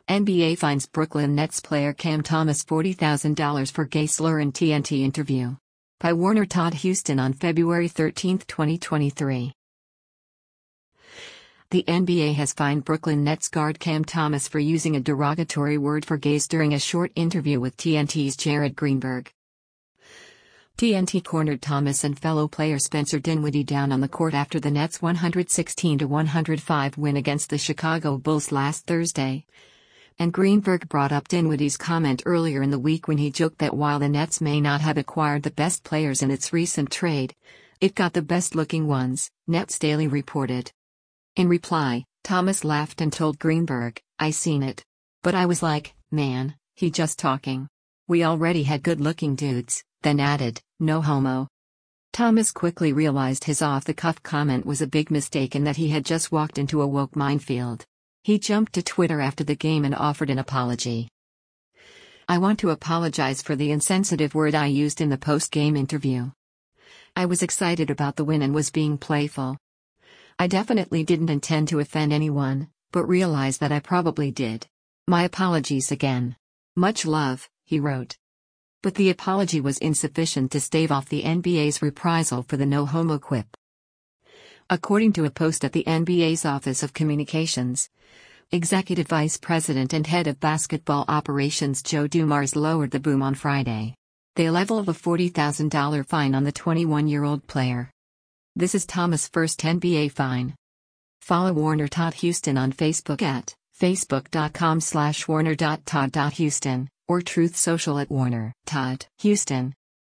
NBA fines Brooklyn Nets player Cam Thomas $40,000 for gay slur in TNT interview. By Warner Todd Houston on February 13, 2023. The NBA has fined Brooklyn Nets guard Cam Thomas for using a derogatory word for gays during a short interview with TNT's Jared Greenberg. TNT cornered Thomas and fellow player Spencer Dinwiddie down on the court after the Nets' 116-105 win against the Chicago Bulls last Thursday. And Greenberg brought up Dinwiddie's comment earlier in the week when he joked that while the Nets may not have acquired the best players in its recent trade, it got the best-looking ones, Nets Daily reported. In reply, Thomas laughed and told Greenberg, "I seen it. But I was like, man, he just talking. We already had good-looking dudes," then added, "No homo." Thomas quickly realized his off-the-cuff comment was a big mistake and that he had just walked into a woke minefield. He jumped to Twitter after the game and offered an apology. "I want to apologize for the insensitive word I used in the post-game interview. I was excited about the win and was being playful. I definitely didn't intend to offend anyone, but realized that I probably did. My apologies again. Much love," he wrote. But the apology was insufficient to stave off the NBA's reprisal for the no homo quip. According to a post at the NBA's Office of Communications, Executive Vice President and Head of Basketball Operations Joe Dumars lowered the boom on Friday. They leveled a $40,000 fine on the 21-year-old player. This is Thomas' first NBA fine. Follow Warner Todd Houston on Facebook at facebook.com/warner.todd.houston or Truth Social at Warner Todd Houston.